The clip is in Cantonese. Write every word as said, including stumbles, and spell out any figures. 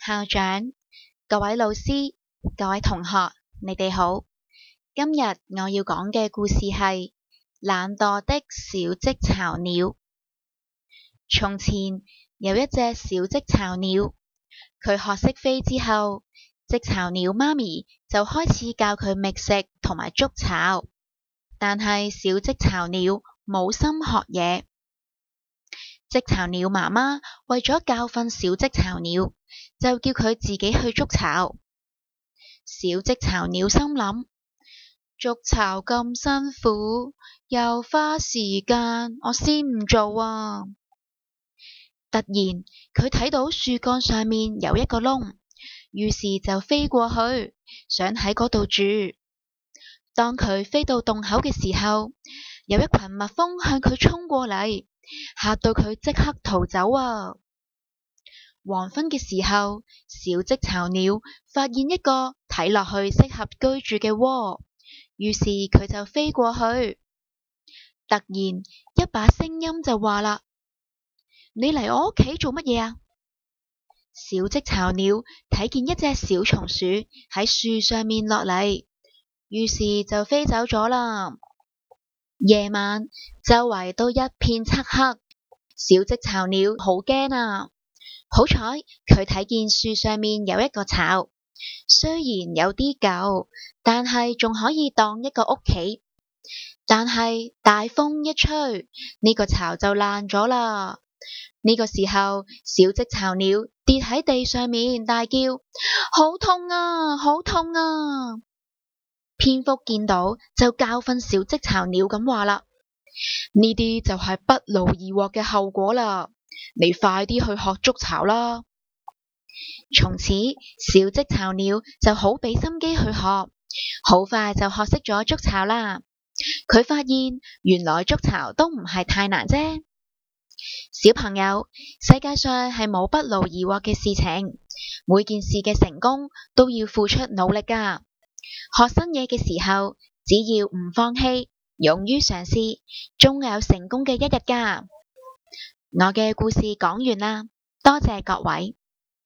校長、各位老師、各位同學，你哋好。今日我要講嘅故事係懶惰的小織巢鳥。從前有一隻小織巢鳥，佢學識飛之後，織巢鳥媽咪就開始教佢覓食同埋築巢。但係小織巢鳥冇心學嘢。織巢鳥媽媽為咗教訓小織巢鳥，就叫佢自己去築巢。小織巢鳥心諗，築巢咁辛苦，又花時間，我先唔做啊！突然佢睇到樹幹上面有一個窿，於是就飛過去，想喺嗰度住。當佢飛到洞口嘅時候，有一群蜜蜂向佢衝過嚟，嚇到佢即刻逃走啊！黃昏嘅時候，小織巢鳥發現一個睇落去適合居住嘅窩，於是佢就飛過去。突然一把聲音就話啦：你嚟我屋企做乜嘢啊？小織巢鳥睇見一隻小松鼠喺樹上面落嚟，於是就飛走咗啦。夜晚周圍都一片漆黑，小織巢鳥好驚啊！好彩佢睇見樹上面有一個巢，雖然有啲舊，但係仲可以當一個屋企。但係大風一吹，呢個巢就爛咗啦。呢個時候，小織巢鳥跌喺地上面，大叫：好痛啊！好痛啊！蝙蝠見到就教訓小織巢鳥咁話啦：呢啲就係不勞而獲嘅後果啦，你快啲去學築巢啦。從此小織巢鳥就好俾心機去學，好快就學識咗築巢啦。佢發現原來築巢都唔係太難啫。小朋友，世界上係冇不勞而獲嘅事情，每件事嘅成功都要付出努力㗎。學新嘢嘅時候，只要唔放棄，勇於嘗試，終有成功嘅一日㗎。我嘅故事講完啦，多謝各位。